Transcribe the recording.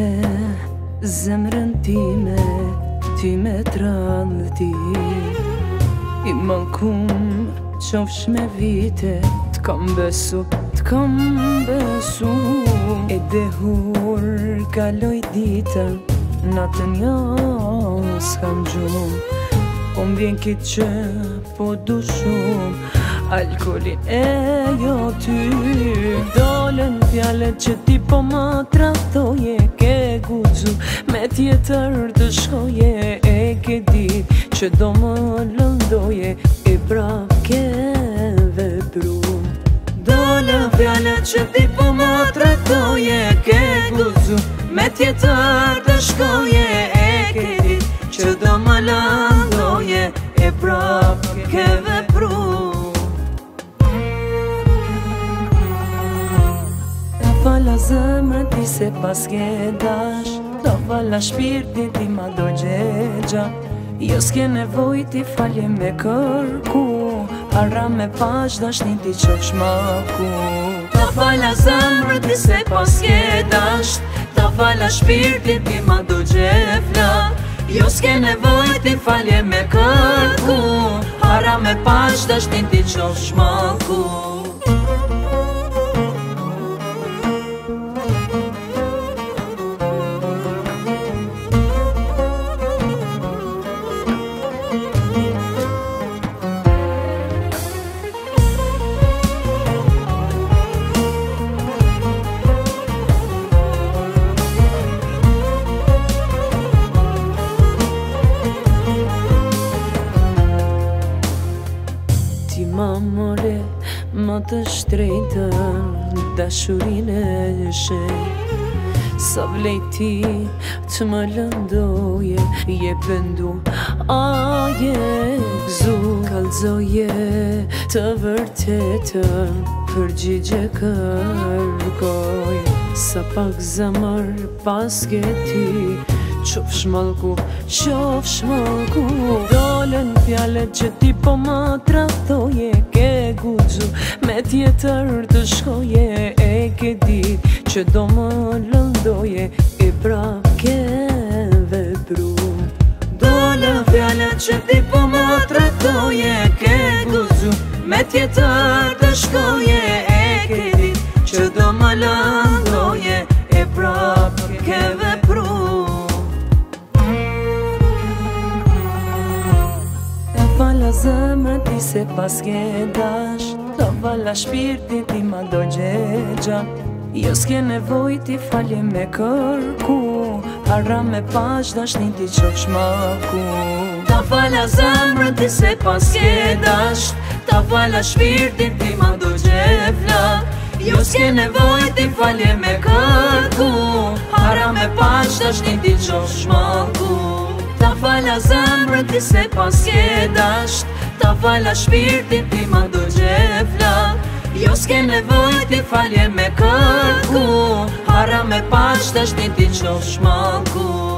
zemrën time, ti me trallëti. I mankum qofsh me vite, t'kam besu, t'kam besu. E dehur kaloj dita, natën ja s'kam gjum. Po m'vjen kitë që po du shumë, alkoolin e jo ty. Dolën fjallet që ti po ma trahtoje, ke guxu me tjetër të shkoje. E ke dit që do më lëndoje, e prap ke vepru. Dolën fjallet që ti po ma trahtoje, ke guxu me tjetër të shkoje. E ke dit që do më lëndoje, e prap ke vepru. Fala zemrën ti se pas ke dash, ta fala shpirtin ti ma do gjegja. Jo s'ke nevoj ti falje me kërku, harra me pash dashnin ti qof shmaku. Ta fala zemrën ti se pas ke dash, ta fala shpirtin ti ma do gjefla. Jo s'ke nevoj ti falje me kërku, harra me pash dashnin ti qof shmaku. Ti ma more, ma të shtrejtën, dashurin e shenjë. Sa vlej ti të më lëndoje, je pëndu, a je gzu. Kalzoje të vërtetën, përgjigje kërkoj. Sa pak zamër pas ke ti, qof shmalku, qof shmalku. Dolën fjallet që ti po ma trahtoje, ke guxu me tjetër të shkoje. E ke dit që do më lëndoje, e prap ke vepru. Dolën fjallet që ti po ma trahtoje, ke guxu me tjetër të shkoje. E ke dit që do më lëndoje, e prap ke vepru. Fala zemrën ti se pas ke dash, ta fala shpirtin ti ma do gjegja. Jo s'ke nevoj ti falje me kërku, harra me pash dashnin ti qof shmaku. Ta fala zemrën ti se pas ke dash, ta fala shpirtin ti ma do gjefla. Jo s'ke nevoj ti falje me kërku, harra me pash dashnin ti qof shmaku. Ta fala zemrën ti se pas ke dash, ta fala shpirtin ti ma do gjefla. Jo s'ke nevoj ti falje me kërku, harra me pash dashnin ti qof shmaku.